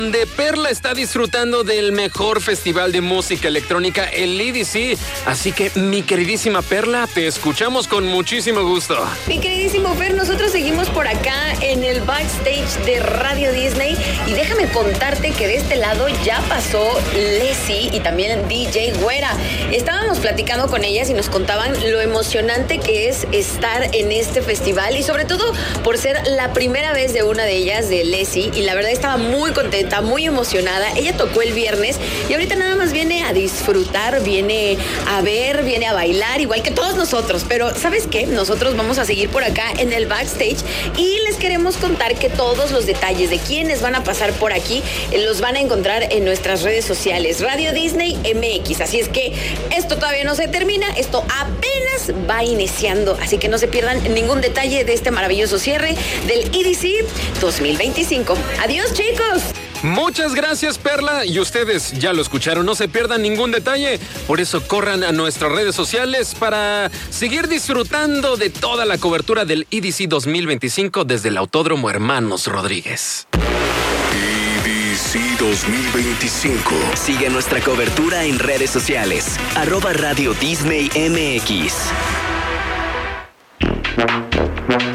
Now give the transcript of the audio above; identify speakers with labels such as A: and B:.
A: donde Perla está disfrutando del mejor festival de música electrónica, el EDC. Así que, mi queridísima Perla, te escuchamos con muchísimo gusto.
B: Mi queridísimo Fer, nosotros seguimos por acá en el backstage de Radio Disney y déjame contarte que de este lado ya pasó Leslie y también DJ Güera. Estábamos platicando con ellas y nos contaban lo emocionante que es estar en este festival y sobre todo por ser la primera vez de una de ellas, de Leslie, y la verdad estaba muy contenta, muy emocionada. Ella tocó el viernes y ahorita nada más viene a disfrutar, viene a ver, viene a bailar, igual que todos nosotros. Pero ¿sabes qué? Nosotros vamos a seguir por acá en el backstage y les queremos contar que todos los detalles de quiénes van a pasar por aquí los van a encontrar en nuestras redes sociales, Radio Disney MX. Así es que esto todavía no se termina, esto apenas va iniciando, así que no se pierdan ningún detalle de este maravilloso cierre del EDC 2025. Adiós, chicos.
A: Muchas gracias, Perla. Y ustedes ya lo escucharon, no se pierdan ningún detalle. Por eso corran a nuestras redes sociales para seguir disfrutando de toda la cobertura del EDC 2025 desde el Autódromo Hermanos Rodríguez.
C: EDC 2025.
D: Sigue nuestra cobertura en redes sociales. @Radio Disney MX.